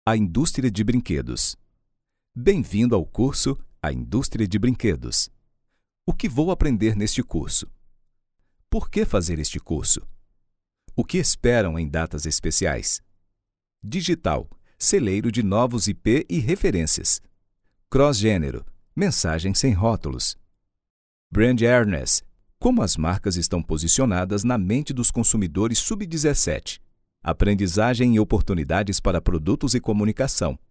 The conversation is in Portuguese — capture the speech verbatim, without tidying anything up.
A indústria de brinquedos. Bem-vindo ao curso A Indústria de Brinquedos. O que vou aprender neste curso? Por que fazer este curso? O que esperam em datas especiais? Digital, celeiro de novos I P e referências. Cross-gênero, mensagem sem rótulos. Brand awareness, como as marcas estão posicionadas na mente dos consumidores sub dezessete. Aprendizagem e oportunidades para produtos e comunicação.